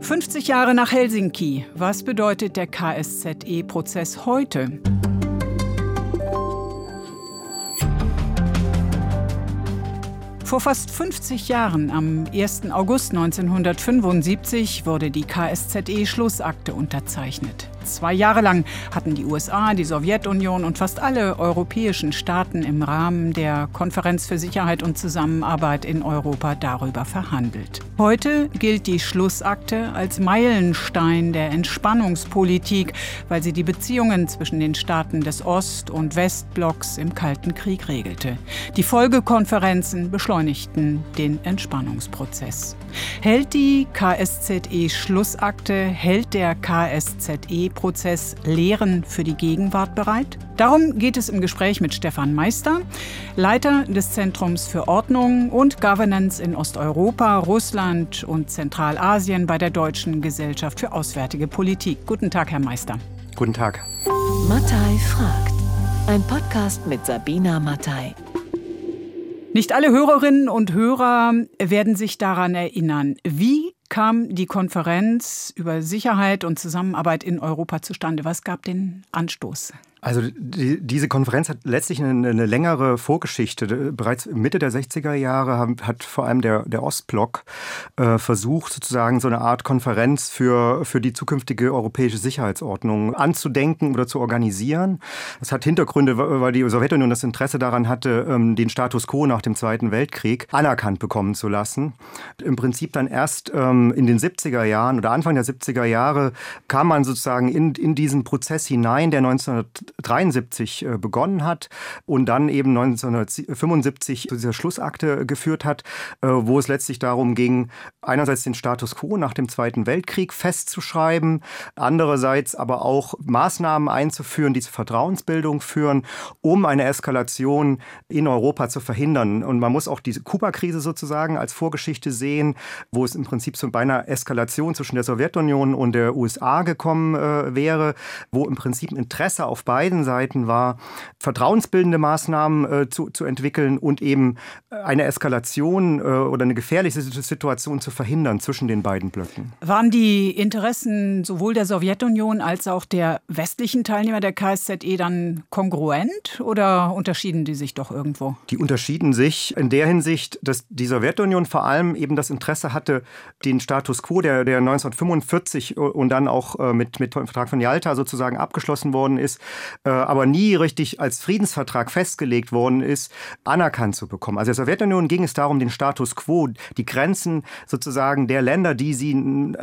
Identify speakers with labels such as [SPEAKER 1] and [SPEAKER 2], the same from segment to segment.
[SPEAKER 1] 50 Jahre nach Helsinki. Was bedeutet der KSZE-Prozess heute? Vor fast 50 Jahren, am 1. August 1975, wurde die KSZE-Schlussakte unterzeichnet. 2 Jahre lang hatten die USA, die Sowjetunion und fast alle europäischen Staaten im Rahmen der Konferenz für Sicherheit und Zusammenarbeit in Europa darüber verhandelt. Heute gilt die Schlussakte als Meilenstein der Entspannungspolitik, weil sie die Beziehungen zwischen den Staaten des Ost- und Westblocks im Kalten Krieg regelte. Die Folgekonferenzen beschleunigten den Entspannungsprozess. Hält die KSZE-Schlussakte, hält der KSZE-Prozess Lehren für die Gegenwart bereit? Darum geht es im Gespräch mit Stefan Meister, Leiter des Zentrums für Ordnung und Governance in Osteuropa, Russland und Zentralasien bei der Deutschen Gesellschaft für Auswärtige Politik. Guten Tag, Herr Meister.
[SPEAKER 2] Guten Mattei
[SPEAKER 3] fragt. Ein Podcast mit Sabina Mattei.
[SPEAKER 1] Nicht alle Hörerinnen und Hörer werden sich daran erinnern. Wie kam die Konferenz über Sicherheit und Zusammenarbeit in Europa zustande? Was gab den Anstoß?
[SPEAKER 2] Also diese Konferenz hat letztlich eine längere Vorgeschichte. Bereits Mitte der 60er Jahre hat vor allem der Ostblock versucht, sozusagen so eine Art Konferenz für die zukünftige europäische Sicherheitsordnung anzudenken oder zu organisieren. Das hat Hintergründe, weil die Sowjetunion das Interesse daran hatte, den Status quo nach dem Zweiten Weltkrieg anerkannt bekommen zu lassen. Im Prinzip dann erst in den 70er Jahren oder Anfang der 70er Jahre kam man sozusagen in diesen Prozess hinein, der 1973 begonnen hat und dann eben 1975 zu dieser Schlussakte geführt hat, wo es letztlich darum ging, einerseits den Status quo nach dem Zweiten Weltkrieg festzuschreiben, andererseits aber auch Maßnahmen einzuführen, die zur Vertrauensbildung führen, um eine Eskalation in Europa zu verhindern. Und man muss auch diese Kuba-Krise sozusagen als Vorgeschichte sehen, wo es im Prinzip zu einer Eskalation zwischen der Sowjetunion und der USA gekommen wäre, wo im Prinzip ein Interesse auf beiden Seiten war, vertrauensbildende Maßnahmen zu entwickeln und eben eine Eskalation oder eine gefährliche Situation zu verhindern zwischen den beiden Blöcken.
[SPEAKER 1] Waren die Interessen sowohl der Sowjetunion als auch der westlichen Teilnehmer der KSZE dann kongruent oder unterschieden die sich doch irgendwo?
[SPEAKER 2] Die unterschieden sich in der Hinsicht, dass die Sowjetunion vor allem eben das Interesse hatte, den Status quo, der 1945 und dann auch mit dem Vertrag von Jalta sozusagen abgeschlossen worden ist, aber nie richtig als Friedensvertrag festgelegt worden ist, anerkannt zu bekommen. Also der Sowjetunion ging es darum, den Status quo, die Grenzen sozusagen der Länder, die sie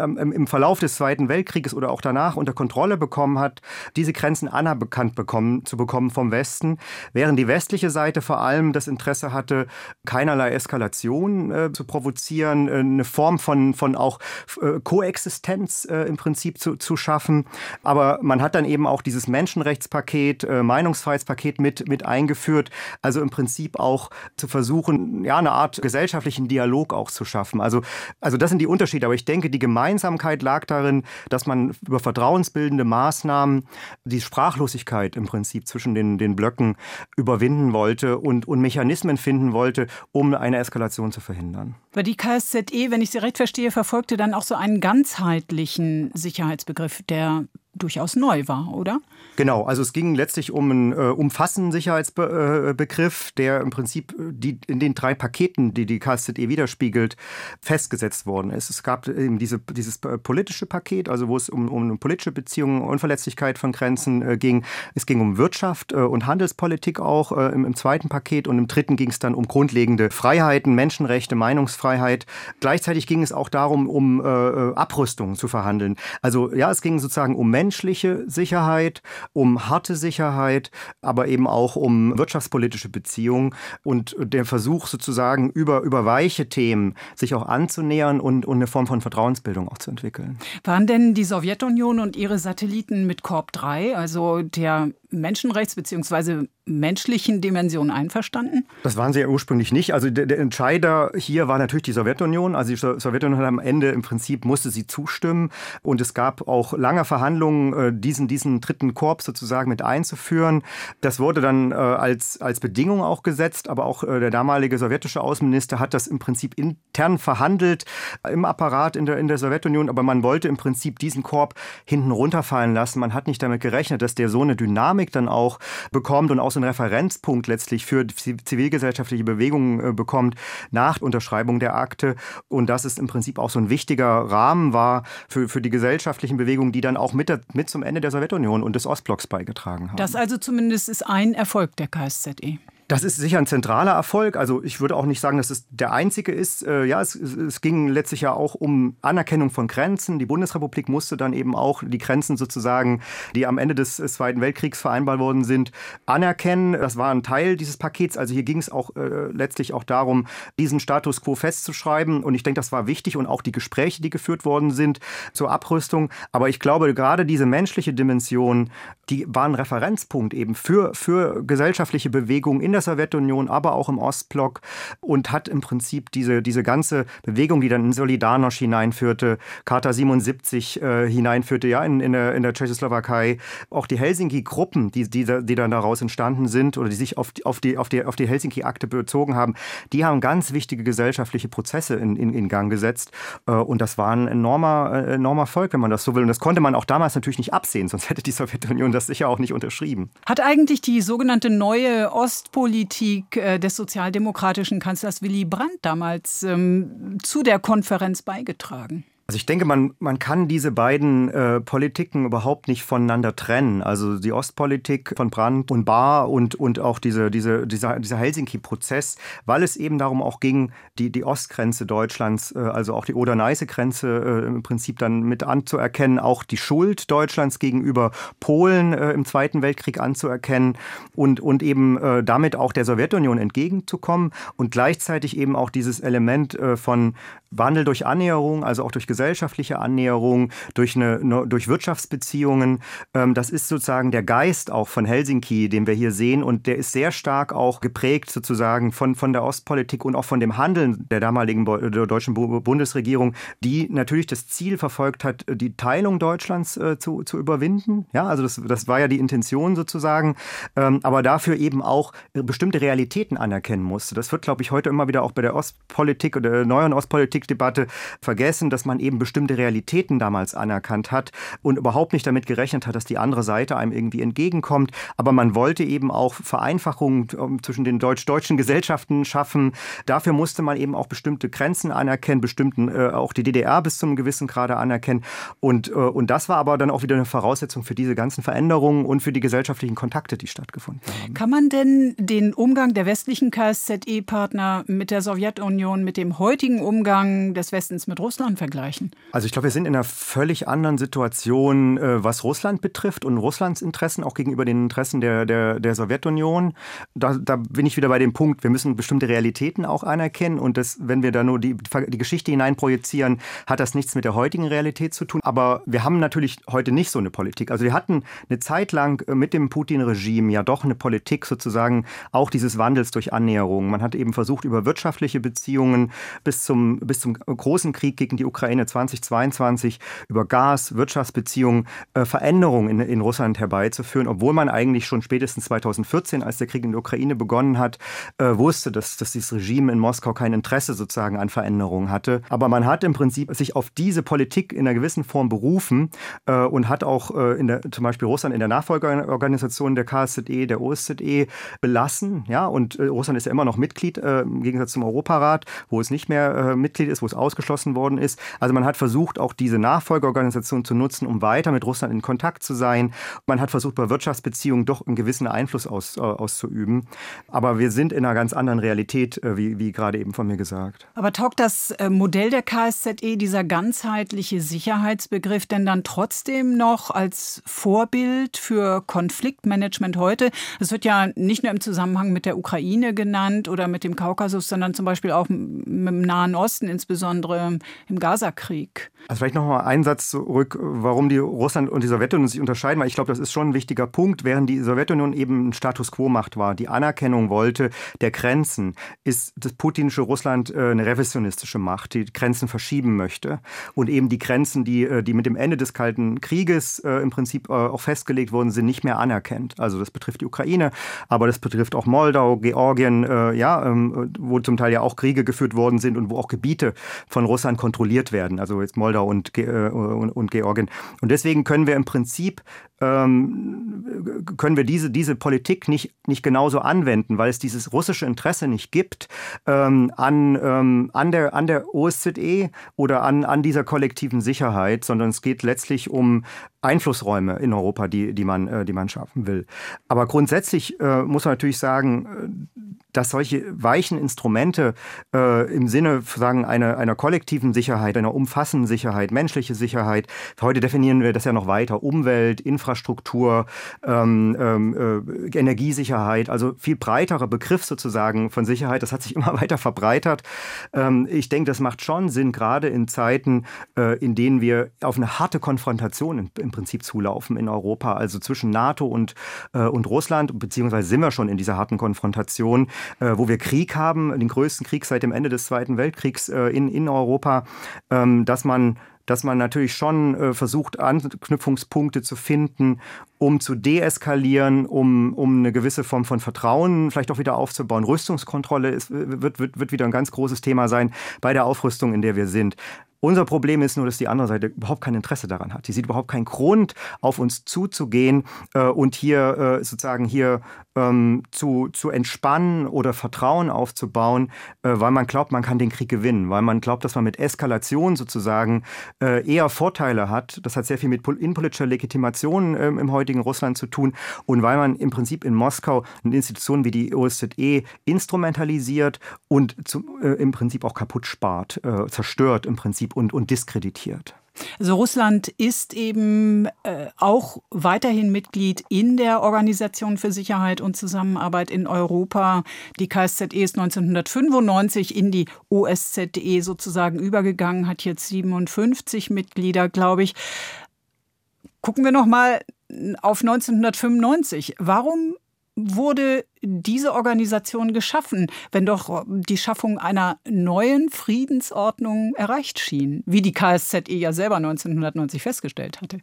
[SPEAKER 2] im Verlauf des Zweiten Weltkrieges oder auch danach unter Kontrolle bekommen hat, diese Grenzen anerkannt zu bekommen vom Westen, während die westliche Seite vor allem das Interesse hatte, keinerlei Eskalation zu provozieren, eine Form von auch Koexistenz im Prinzip zu schaffen. Aber man hat dann eben auch dieses Menschenrechtspaket, Meinungsfreiheitspaket mit eingeführt. Also im Prinzip auch zu versuchen, ja, eine Art gesellschaftlichen Dialog auch zu schaffen. Also das sind die Unterschiede. Aber ich denke, die Gemeinsamkeit lag darin, dass man über vertrauensbildende Maßnahmen die Sprachlosigkeit im Prinzip zwischen den Blöcken überwinden wollte und Mechanismen finden wollte, um eine Eskalation zu verhindern.
[SPEAKER 1] Aber die KSZE, wenn ich Sie recht verstehe, verfolgte dann auch so einen ganzheitlichen Sicherheitsbegriff, der durchaus neu war, oder?
[SPEAKER 2] Genau, also es ging letztlich um einen umfassenden Sicherheitsbegriff, der im Prinzip in den 3 Paketen, die die KSZE widerspiegelt, festgesetzt worden ist. Es gab eben dieses politische Paket, also wo es um politische Beziehungen, Unverletzlichkeit von Grenzen ging. Es ging um Wirtschaft und Handelspolitik auch im zweiten Paket und im dritten ging es dann um grundlegende Freiheiten, Menschenrechte, Meinungsfreiheit. Gleichzeitig ging es auch darum, um Abrüstung zu verhandeln. Also ja, es ging sozusagen um menschliche Sicherheit, um harte Sicherheit, aber eben auch um wirtschaftspolitische Beziehungen und der Versuch sozusagen über weiche Themen sich auch anzunähern und eine Form von Vertrauensbildung auch zu entwickeln.
[SPEAKER 1] Waren denn die Sowjetunion und ihre Satelliten mit Korb 3, also der Menschenrechts- bzw. menschlichen Dimension einverstanden?
[SPEAKER 2] Das waren sie ja ursprünglich nicht. Also der Entscheider hier war natürlich die Sowjetunion. Also die Sowjetunion hat am Ende im Prinzip musste sie zustimmen. Und es gab auch lange Verhandlungen, diesen dritten Korb sozusagen mit einzuführen. Das wurde dann als Bedingung auch gesetzt. Aber auch der damalige sowjetische Außenminister hat das im Prinzip intern verhandelt im Apparat in der Sowjetunion, aber man wollte im Prinzip diesen Korb hinten runterfallen lassen. Man hat nicht damit gerechnet, dass der so eine Dynamik dann auch bekommt und auch so einen Referenzpunkt letztlich für zivilgesellschaftliche Bewegungen bekommt nach Unterschreibung der Akte und dass es im Prinzip auch so ein wichtiger Rahmen war für die gesellschaftlichen Bewegungen, die dann auch mit zum Ende der Sowjetunion und des Ostblocks beigetragen haben.
[SPEAKER 1] Das also zumindest ist ein Erfolg der KSZE.
[SPEAKER 2] Das ist sicher ein zentraler Erfolg. Also ich würde auch nicht sagen, dass es der einzige ist. Ja, es ging letztlich ja auch um Anerkennung von Grenzen. Die Bundesrepublik musste dann eben auch die Grenzen sozusagen, die am Ende des Zweiten Weltkriegs vereinbart worden sind, anerkennen. Das war ein Teil dieses Pakets. Also hier ging es auch letztlich auch darum, diesen Status quo festzuschreiben. Und ich denke, das war wichtig und auch die Gespräche, die geführt worden sind zur Abrüstung. Aber ich glaube, gerade diese menschliche Dimension, die war ein Referenzpunkt eben für gesellschaftliche Bewegungen in der Sowjetunion, aber auch im Ostblock und hat im Prinzip diese ganze Bewegung, die dann in Solidarność hineinführte, Charta 77 hineinführte, ja, in der Tschechoslowakei, auch die Helsinki-Gruppen, die dann daraus entstanden sind oder die sich auf die Helsinki-Akte bezogen haben, die haben ganz wichtige gesellschaftliche Prozesse in Gang gesetzt und das war ein enormer Erfolg, wenn man das so will. Und das konnte man auch damals natürlich nicht absehen, sonst hätte die Sowjetunion das sicher auch nicht unterschrieben.
[SPEAKER 1] Hat eigentlich die sogenannte neue Ostpolitik des sozialdemokratischen Kanzlers Willy Brandt damals zu der Konferenz beigetragen?
[SPEAKER 2] Also ich denke, man kann diese beiden Politiken überhaupt nicht voneinander trennen. Also die Ostpolitik von Brandt und Bahr und auch dieser Helsinki-Prozess, weil es eben darum auch ging, die Ostgrenze Deutschlands, also auch die Oder-Neiße-Grenze im Prinzip dann mit anzuerkennen, auch die Schuld Deutschlands gegenüber Polen im Zweiten Weltkrieg anzuerkennen und eben damit auch der Sowjetunion entgegenzukommen und gleichzeitig eben auch dieses Element von Wandel durch Annäherung, also auch durch gesellschaftliche Annäherung, durch Wirtschaftsbeziehungen. Das ist sozusagen der Geist auch von Helsinki, den wir hier sehen. Und der ist sehr stark auch geprägt sozusagen von der Ostpolitik und auch von dem Handeln der damaligen deutschen Bundesregierung, die natürlich das Ziel verfolgt hat, die Teilung Deutschlands zu überwinden. Ja, also das war ja die Intention sozusagen. Aber dafür eben auch bestimmte Realitäten anerkennen musste. Das wird, glaube ich, heute immer wieder auch bei der Ostpolitik oder der neuen Ostpolitikdebatte vergessen, dass man eben bestimmte Realitäten damals anerkannt hat und überhaupt nicht damit gerechnet hat, dass die andere Seite einem irgendwie entgegenkommt. Aber man wollte eben auch Vereinfachungen zwischen den deutschen Gesellschaften schaffen. Dafür musste man eben auch bestimmte Grenzen anerkennen, auch die DDR bis zu einem gewissen Grade anerkennen. Und das war aber dann auch wieder eine Voraussetzung für diese ganzen Veränderungen und für die gesellschaftlichen Kontakte, die stattgefunden haben.
[SPEAKER 1] Kann man denn den Umgang der westlichen KSZE-Partner mit der Sowjetunion, mit dem heutigen Umgang des Westens mit Russland vergleichen? Also
[SPEAKER 2] ich glaube, wir sind in einer völlig anderen Situation, was Russland betrifft und Russlands Interessen, auch gegenüber den Interessen der Sowjetunion. Da bin ich wieder bei dem Punkt, wir müssen bestimmte Realitäten auch anerkennen und wenn wir da nur die Geschichte hineinprojizieren, hat das nichts mit der heutigen Realität zu tun. Aber wir haben natürlich heute nicht so eine Politik. Also wir hatten eine Zeit lang mit dem Putin-Regime ja doch eine Politik sozusagen auch dieses Wandels durch Annäherung. Man hat eben versucht, über wirtschaftliche Beziehungen bis zum großen Krieg gegen die Ukraine 2022 über Gas, Wirtschaftsbeziehungen, Veränderungen in Russland herbeizuführen, obwohl man eigentlich schon spätestens 2014, als der Krieg in der Ukraine begonnen hat, wusste, dass dieses Regime in Moskau kein Interesse sozusagen an Veränderungen hatte. Aber man hat im Prinzip sich auf diese Politik in einer gewissen Form berufen und hat auch zum Beispiel Russland in der Nachfolgeorganisation der KSZE, der OSZE belassen. Ja, und Russland ist ja immer noch Mitglied im Gegensatz zum Europarat, wo es nicht mehr Mitglied ist, wo es ausgeschlossen worden ist. Also man hat versucht, auch diese Nachfolgeorganisation zu nutzen, um weiter mit Russland in Kontakt zu sein. Man hat versucht, bei Wirtschaftsbeziehungen doch einen gewissen Einfluss auszuüben. Aber wir sind in einer ganz anderen Realität, wie gerade eben von mir gesagt.
[SPEAKER 1] Aber taugt das Modell der KSZE, dieser ganzheitliche Sicherheitsbegriff, denn dann trotzdem noch als Vorbild für Konfliktmanagement heute? Es wird ja nicht nur im Zusammenhang mit der Ukraine genannt oder mit dem Kaukasus, sondern zum Beispiel auch mit dem Nahen Osten, insbesondere im Gaza-Krieg. Bürgerkrieg.
[SPEAKER 2] Also vielleicht noch mal einen Satz zurück, warum die Russland und die Sowjetunion sich unterscheiden, weil ich glaube, das ist schon ein wichtiger Punkt. Während die Sowjetunion eben ein Status-Quo-Macht war, die Anerkennung wollte der Grenzen, ist das putinische Russland eine revisionistische Macht, die Grenzen verschieben möchte und eben die Grenzen, die mit dem Ende des Kalten Krieges im Prinzip auch festgelegt wurden, sind nicht mehr anerkannt. Also das betrifft die Ukraine, aber das betrifft auch Moldau, Georgien, wo zum Teil ja auch Kriege geführt worden sind und wo auch Gebiete von Russland kontrolliert werden. Also jetzt Moldau und Georgien. Und deswegen können wir im Prinzip diese Politik nicht genauso anwenden, weil es dieses russische Interesse nicht gibt an der OSZE oder an dieser kollektiven Sicherheit, sondern es geht letztlich um Einflussräume in Europa, die man schaffen will. Aber grundsätzlich muss man natürlich sagen, dass solche weichen Instrumente im Sinne sagen einer kollektiven Sicherheit, einer umfassenden Sicherheit, menschliche Sicherheit, heute definieren wir das ja noch weiter, Umwelt, Infrastruktur, Energiesicherheit, also viel breiterer Begriff sozusagen von Sicherheit, das hat sich immer weiter verbreitert. Ich denke, das macht schon Sinn, gerade in Zeiten, in denen wir auf eine harte Konfrontation im Prinzip zulaufen in Europa, also zwischen NATO und Russland, beziehungsweise sind wir schon in dieser harten Konfrontation, wo wir Krieg haben, den größten Krieg seit dem Ende des Zweiten Weltkriegs in Europa, dass man natürlich schon versucht, Anknüpfungspunkte zu finden, um zu deeskalieren, um eine gewisse Form von Vertrauen vielleicht auch wieder aufzubauen. Rüstungskontrolle wird wieder ein ganz großes Thema sein bei der Aufrüstung, in der wir sind. Unser Problem ist nur, dass die andere Seite überhaupt kein Interesse daran hat. Die sieht überhaupt keinen Grund, auf uns zuzugehen und hier zu entspannen oder Vertrauen aufzubauen, weil man glaubt, man kann den Krieg gewinnen, weil man glaubt, dass man mit Eskalation sozusagen eher Vorteile hat. Das hat sehr viel mit innenpolitischer Legitimation im heutigen Russland zu tun und weil man im Prinzip in Moskau eine Institution wie die OSZE instrumentalisiert und im Prinzip auch kaputt spart, zerstört im Prinzip und diskreditiert.
[SPEAKER 1] Also Russland ist eben auch weiterhin Mitglied in der Organisation für Sicherheit und Zusammenarbeit in Europa. Die KSZE ist 1995 in die OSZE sozusagen übergegangen, hat jetzt 57 Mitglieder, glaube ich. Gucken wir noch mal auf 1995. Warum wurde diese Organisation geschaffen, wenn doch die Schaffung einer neuen Friedensordnung erreicht schien, wie die KSZE ja selber 1990 festgestellt hatte?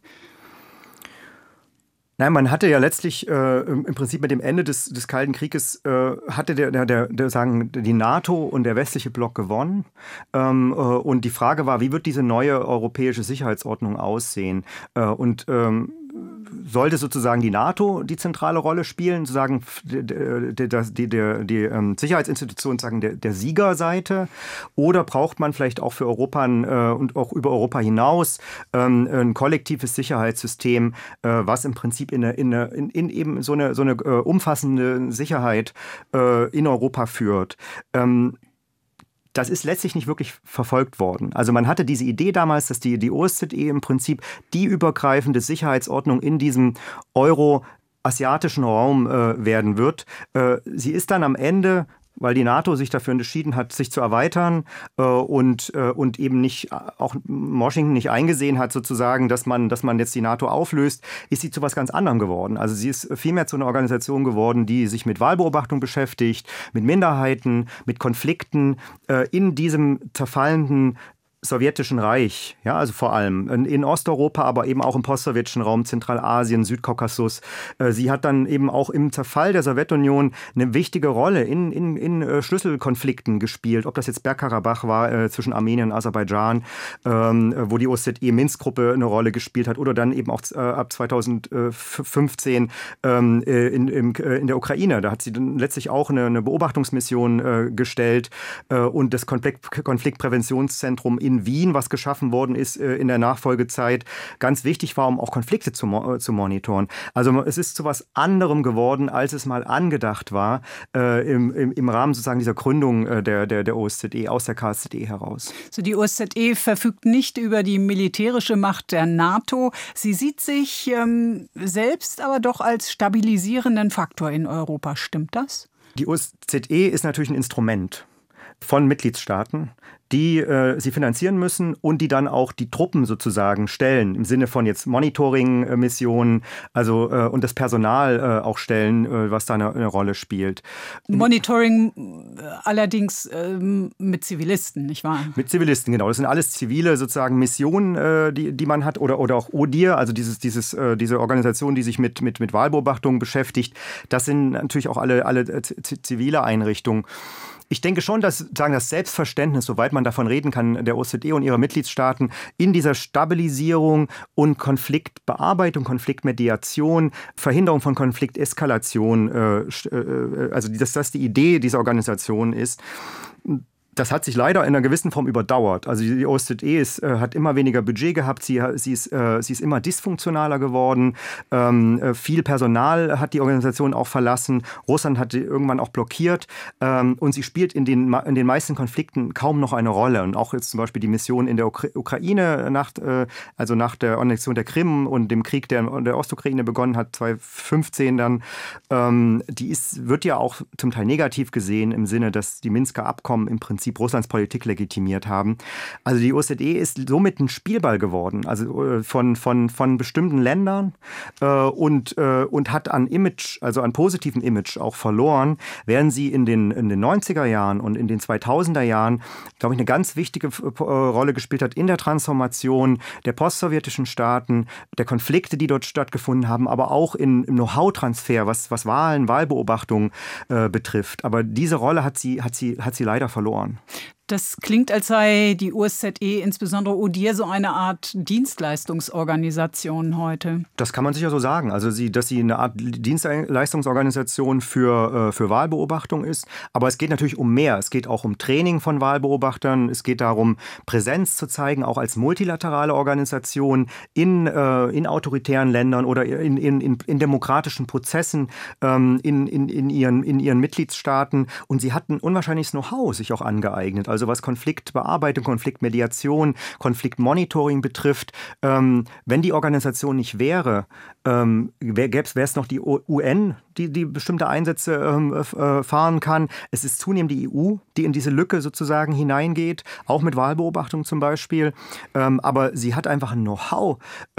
[SPEAKER 2] Nein, man hatte ja letztlich im Prinzip mit dem Ende des Kalten Krieges hatte die NATO und der westliche Block gewonnen. Und die Frage war, wie wird diese neue europäische Sicherheitsordnung aussehen? Sollte sozusagen die NATO die zentrale Rolle spielen, sozusagen die Sicherheitsinstitution sagen der Siegerseite, oder braucht man vielleicht auch für Europa und auch über Europa hinaus ein kollektives Sicherheitssystem, was im Prinzip in eben so eine umfassende Sicherheit in Europa führt? Das ist letztlich nicht wirklich verfolgt worden. Also man hatte diese Idee damals, dass die OSZE im Prinzip die übergreifende Sicherheitsordnung in diesem euroasiatischen Raum werden wird. Sie ist dann am Ende, weil die NATO sich dafür entschieden hat, sich zu erweitern und eben nicht, auch Washington nicht eingesehen hat sozusagen, dass man jetzt die NATO auflöst, ist sie zu was ganz anderem geworden. Also sie ist vielmehr zu einer Organisation geworden, die sich mit Wahlbeobachtung beschäftigt, mit Minderheiten, mit Konflikten in diesem zerfallenden sowjetischen Reich, ja, also vor allem in Osteuropa, aber eben auch im postsowjetischen Raum, Zentralasien, Südkaukasus. Sie hat dann eben auch im Zerfall der Sowjetunion eine wichtige Rolle in Schlüsselkonflikten gespielt, ob das jetzt Bergkarabach war zwischen Armenien und Aserbaidschan, wo die OSZE-Minsk-Gruppe eine Rolle gespielt hat, oder dann eben auch ab 2015 in der Ukraine. Da hat sie dann letztlich auch eine Beobachtungsmission gestellt und das Konfliktpräventionszentrum in Wien, was geschaffen worden ist in der Nachfolgezeit, ganz wichtig war, um auch Konflikte zu monitoren. Also es ist zu was anderem geworden, als es mal angedacht war, im Rahmen sozusagen dieser Gründung der OSZE aus der KSZE heraus.
[SPEAKER 1] So, die OSZE verfügt nicht über die militärische Macht der NATO. Sie sieht sich selbst aber doch als stabilisierenden Faktor in Europa. Stimmt das?
[SPEAKER 2] Die OSZE ist natürlich ein Instrument. von Mitgliedstaaten, die sie finanzieren müssen und die dann auch die Truppen sozusagen stellen, im Sinne von jetzt Monitoring-Missionen, also und das Personal auch stellen, was da eine Rolle spielt.
[SPEAKER 1] Monitoring allerdings mit Zivilisten, nicht wahr?
[SPEAKER 2] Mit Zivilisten, genau. Das sind alles zivile sozusagen Missionen, die man hat, oder auch ODIHR, also diese Organisation, die sich mit Wahlbeobachtung beschäftigt. Das sind natürlich auch alle zivile Einrichtungen. Ich denke schon, dass das Selbstverständnis, soweit man davon reden kann, der OSZE und ihrer Mitgliedstaaten in dieser Stabilisierung und Konfliktbearbeitung, Konfliktmediation, Verhinderung von Konflikteskalation, also dass das die Idee dieser Organisation ist. Das hat sich leider in einer gewissen Form überdauert. Also die OSZE hat immer weniger Budget gehabt, sie ist immer dysfunktionaler geworden. Viel Personal hat die Organisation auch verlassen. Russland hat sie irgendwann auch blockiert. Und sie spielt in den meisten Konflikten kaum noch eine Rolle. Und auch jetzt zum Beispiel die Mission in der Ukraine, nach der Annexion der Krim und dem Krieg, der in der Ostukraine begonnen hat, 2015 dann, wird ja auch zum Teil negativ gesehen im Sinne, dass die Minsker Abkommen im Prinzip Russlands Politik legitimiert haben. Also die OSZE ist somit ein Spielball geworden, also von bestimmten Ländern und hat an Image, also an positivem Image auch verloren, während sie in den 90er Jahren und in den 2000er Jahren, glaube ich, eine ganz wichtige Rolle gespielt hat in der Transformation der postsowjetischen Staaten, der Konflikte, die dort stattgefunden haben, aber auch im Know-how-Transfer, was Wahlbeobachtung betrifft. Aber diese Rolle hat sie leider verloren.
[SPEAKER 1] Das klingt, als sei die OSZE, insbesondere ODIHR, so eine Art Dienstleistungsorganisation heute.
[SPEAKER 2] Das kann man sicher so sagen. Also, dass sie eine Art Dienstleistungsorganisation für Wahlbeobachtung ist. Aber es geht natürlich um mehr. Es geht auch um Training von Wahlbeobachtern. Es geht darum, Präsenz zu zeigen, auch als multilaterale Organisation in autoritären Ländern oder in demokratischen Prozessen in ihren Mitgliedstaaten. Und sie hatten unwahrscheinliches Know-how sich auch angeeignet. Also was Konfliktbearbeitung, Konfliktmediation, Konfliktmonitoring betrifft. Wenn die Organisation nicht wäre, wäre es noch die UN, die bestimmte Einsätze fahren kann. Es ist zunehmend die EU, die in diese Lücke sozusagen hineingeht, auch mit Wahlbeobachtung zum Beispiel. Aber sie hat einfach ein Know-how,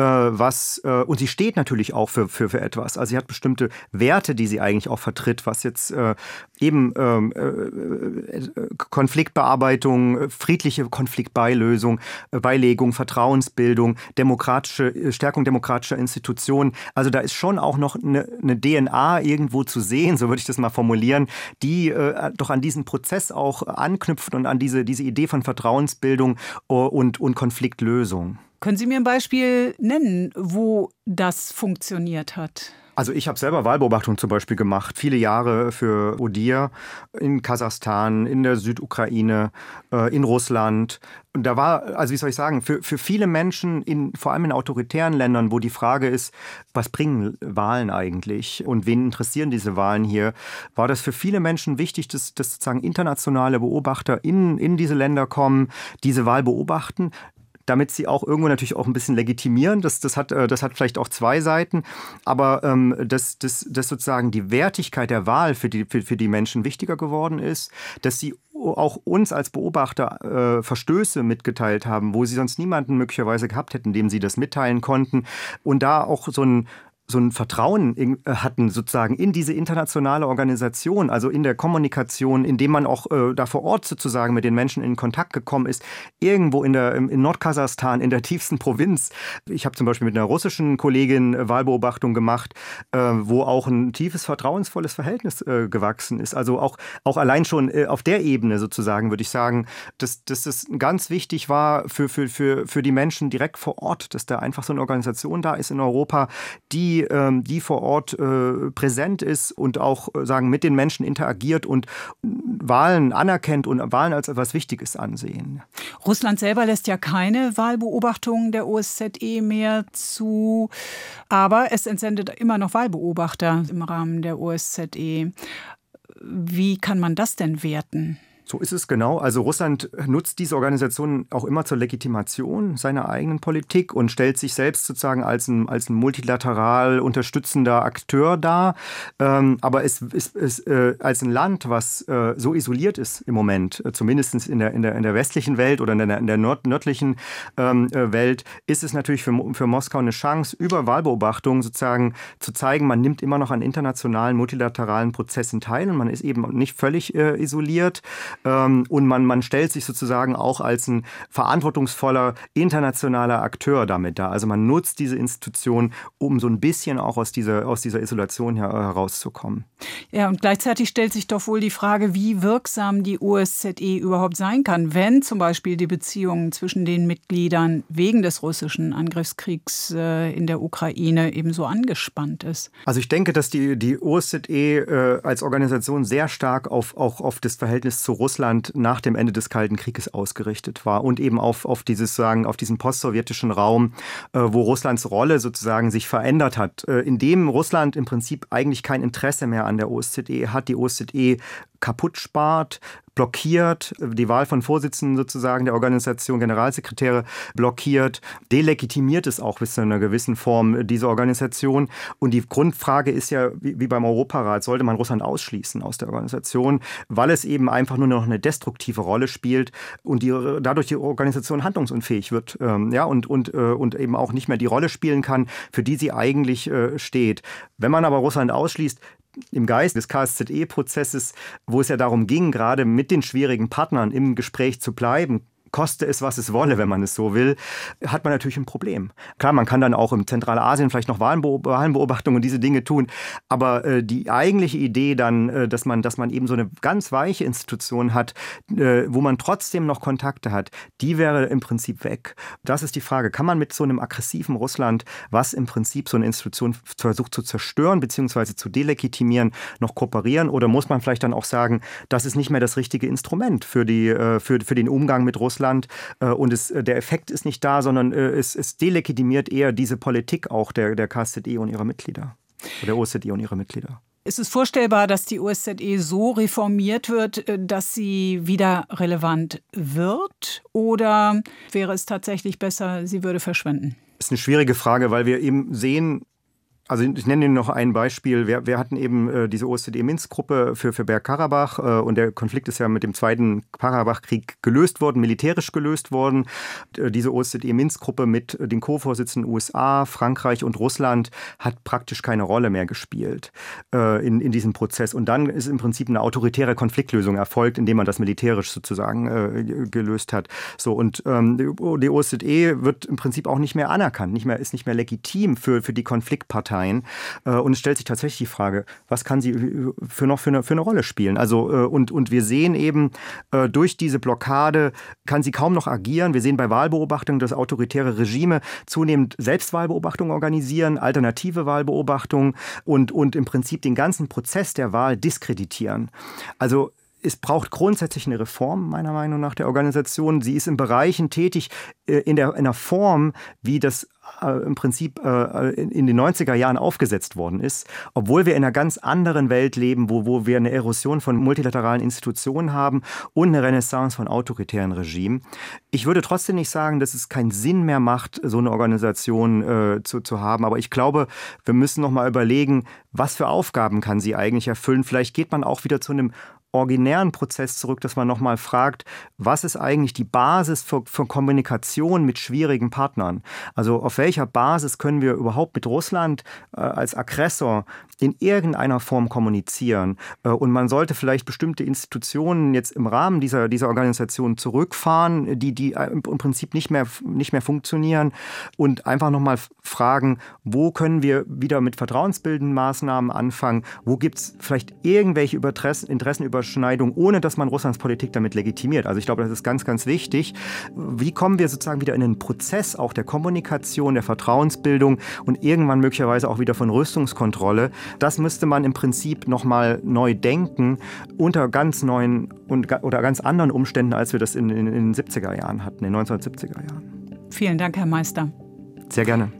[SPEAKER 2] und sie steht natürlich auch für etwas. Also sie hat bestimmte Werte, die sie eigentlich auch vertritt, was jetzt Konfliktbearbeitung, friedliche Konfliktbeilegung, Vertrauensbildung, Stärkung demokratischer Institutionen. Also da ist schon auch noch eine DNA irgendwo zu sehen, so würde ich das mal formulieren, die doch an diesen Prozess auch anknüpft und an diese Idee von Vertrauensbildung und Konfliktlösung.
[SPEAKER 1] Können Sie mir ein Beispiel nennen, wo das funktioniert hat?
[SPEAKER 2] Also ich habe selber Wahlbeobachtung zum Beispiel gemacht, viele Jahre für ODIHR in Kasachstan, in der Südukraine, in Russland. Und da war, also wie soll ich sagen, für viele Menschen, vor allem in autoritären Ländern, wo die Frage ist, was bringen Wahlen eigentlich und wen interessieren diese Wahlen hier, war das für viele Menschen wichtig, dass sozusagen internationale Beobachter in diese Länder kommen, diese Wahl beobachten, damit sie auch irgendwo natürlich auch ein bisschen legitimieren. Das hat vielleicht auch zwei Seiten, aber dass sozusagen die Wertigkeit der Wahl für die Menschen wichtiger geworden ist, dass sie auch uns als Beobachter Verstöße mitgeteilt haben, wo sie sonst niemanden möglicherweise gehabt hätten, dem sie das mitteilen konnten, und da auch so ein Vertrauen hatten sozusagen in diese internationale Organisation, also in der Kommunikation, indem man auch da vor Ort sozusagen mit den Menschen in Kontakt gekommen ist, irgendwo in Nordkasachstan, in der tiefsten Provinz. Ich habe zum Beispiel mit einer russischen Kollegin Wahlbeobachtung gemacht, wo auch ein tiefes, vertrauensvolles Verhältnis gewachsen ist. Also auch allein schon auf der Ebene sozusagen würde ich sagen, dass es ganz wichtig war für die Menschen direkt vor Ort, dass da einfach so eine Organisation da ist in Europa, die vor Ort präsent ist und auch mit den Menschen interagiert und Wahlen anerkennt und Wahlen als etwas Wichtiges ansehen.
[SPEAKER 1] Russland selber lässt ja keine Wahlbeobachtungen der OSZE mehr zu, aber es entsendet immer noch Wahlbeobachter im Rahmen der OSZE. Wie kann man das denn werten?
[SPEAKER 2] So ist es genau. Also Russland nutzt diese Organisation auch immer zur Legitimation seiner eigenen Politik und stellt sich selbst sozusagen als ein multilateral unterstützender Akteur dar. Aber es als ein Land, was so isoliert ist im Moment, zumindest in der westlichen Welt oder in der nördlichen Welt, ist es natürlich für Moskau eine Chance, über Wahlbeobachtung sozusagen zu zeigen, man nimmt immer noch an internationalen, multilateralen Prozessen teil und man ist eben nicht völlig isoliert. Und man stellt sich sozusagen auch als ein verantwortungsvoller internationaler Akteur damit dar. Also man nutzt diese Institution, um so ein bisschen auch aus dieser Isolation herauszukommen.
[SPEAKER 1] Ja, und gleichzeitig stellt sich doch wohl die Frage, wie wirksam die OSZE überhaupt sein kann, wenn zum Beispiel die Beziehungen zwischen den Mitgliedern wegen des russischen Angriffskriegs in der Ukraine eben so angespannt ist.
[SPEAKER 2] Also ich denke, dass die OSZE als Organisation sehr stark auch auf das Verhältnis zu Russland nach dem Ende des Kalten Krieges ausgerichtet war und eben auf diesen postsowjetischen Raum, wo Russlands Rolle sozusagen sich verändert hat, in dem Russland im Prinzip eigentlich kein Interesse mehr an der OSZE hat, die OSZE kaputt spart, blockiert, die Wahl von Vorsitzenden sozusagen der Organisation, Generalsekretäre blockiert, delegitimiert es auch bis zu einer gewissen Form diese Organisation. Und die Grundfrage ist ja, wie beim Europarat, sollte man Russland ausschließen aus der Organisation, weil es eben einfach nur noch eine destruktive Rolle spielt und dadurch die Organisation handlungsunfähig wird, und eben auch nicht mehr die Rolle spielen kann, für die sie eigentlich steht. Wenn man aber Russland ausschließt, im Geist des KSZE-Prozesses, wo es ja darum ging, gerade mit den schwierigen Partnern im Gespräch zu bleiben, koste es, was es wolle, wenn man es so will, hat man natürlich ein Problem. Klar, man kann dann auch in Zentralasien vielleicht noch Wahlenbeobachtungen und diese Dinge tun, aber die eigentliche Idee dann, dass man eben so eine ganz weiche Institution hat, wo man trotzdem noch Kontakte hat, die wäre im Prinzip weg. Das ist die Frage, kann man mit so einem aggressiven Russland, was im Prinzip so eine Institution versucht zu zerstören bzw. zu delegitimieren, noch kooperieren, oder muss man vielleicht dann auch sagen, das ist nicht mehr das richtige Instrument für den Umgang mit Russland, und der Effekt ist nicht da, sondern es delegitimiert eher diese Politik auch der KSZE und ihrer Mitglieder, oder der OSZE und ihrer Mitglieder.
[SPEAKER 1] Ist es vorstellbar, dass die OSZE so reformiert wird, dass sie wieder relevant wird? Oder wäre es tatsächlich besser, sie würde verschwinden?
[SPEAKER 2] Das ist eine schwierige Frage, weil wir eben sehen, also ich nenne Ihnen noch ein Beispiel. Wir hatten eben diese OSZE-Minsk-Gruppe für Bergkarabach, und der Konflikt ist ja mit dem Zweiten Karabach-Krieg gelöst worden, militärisch gelöst worden. Diese OSZE-Minsk-Gruppe mit den Co-Vorsitzenden USA, Frankreich und Russland hat praktisch keine Rolle mehr gespielt in diesem Prozess. Und dann ist im Prinzip eine autoritäre Konfliktlösung erfolgt, indem man das militärisch sozusagen gelöst hat. So, und die OSZE wird im Prinzip auch nicht mehr anerkannt, ist nicht mehr legitim für die Konfliktparteien. Und es stellt sich tatsächlich die Frage, was kann sie für eine Rolle spielen? Also, und wir sehen eben, durch diese Blockade kann sie kaum noch agieren. Wir sehen bei Wahlbeobachtungen, dass autoritäre Regime zunehmend Selbstwahlbeobachtungen organisieren, alternative Wahlbeobachtungen und im Prinzip den ganzen Prozess der Wahl diskreditieren. Also es braucht grundsätzlich eine Reform, meiner Meinung nach, der Organisation. Sie ist in Bereichen tätig, in einer Form, wie das im Prinzip in den 90er Jahren aufgesetzt worden ist, obwohl wir in einer ganz anderen Welt leben, wo wir eine Erosion von multilateralen Institutionen haben und eine Renaissance von autoritären Regimen. Ich würde trotzdem nicht sagen, dass es keinen Sinn mehr macht, so eine Organisation zu haben, aber ich glaube, wir müssen noch mal überlegen, was für Aufgaben kann sie eigentlich erfüllen. Vielleicht geht man auch wieder zu einem originären Prozess zurück, dass man nochmal fragt, was ist eigentlich die Basis für Kommunikation mit schwierigen Partnern? Also auf welcher Basis können wir überhaupt mit Russland als Aggressor in irgendeiner Form kommunizieren? Und man sollte vielleicht bestimmte Institutionen jetzt im Rahmen dieser Organisation zurückfahren, die im Prinzip nicht mehr funktionieren, und einfach nochmal fragen, wo können wir wieder mit vertrauensbildenden Maßnahmen anfangen? Wo gibt es vielleicht irgendwelche Interessenüberschneidungen, ohne dass man Russlands Politik damit legitimiert? Also ich glaube, das ist ganz, ganz wichtig. Wie kommen wir sozusagen wieder in einen Prozess auch der Kommunikation, der Vertrauensbildung und irgendwann möglicherweise auch wieder von Rüstungskontrolle? Das müsste man im Prinzip nochmal neu denken, unter ganz neuen oder ganz anderen Umständen, als wir das in den 70er Jahren hatten, in den 1970er Jahren.
[SPEAKER 1] Vielen Dank, Herr Meister.
[SPEAKER 2] Sehr gerne.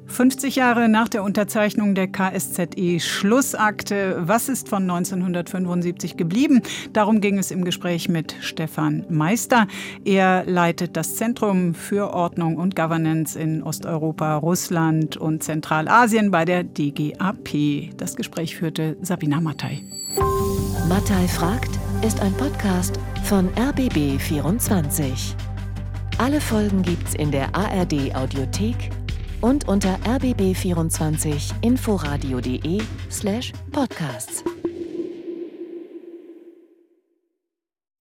[SPEAKER 1] 50 Jahre nach der Unterzeichnung der KSZE-Schlussakte. Was ist von 1975 geblieben? Darum ging es im Gespräch mit Stefan Meister. Er leitet das Zentrum für Ordnung und Governance in Osteuropa, Russland und Zentralasien bei der DGAP. Das Gespräch führte Sabina Mattei.
[SPEAKER 3] Mattei fragt ist ein Podcast von RBB24. Alle Folgen gibt's in der ARD Audiothek und unter rbb24inforadio.de/podcasts.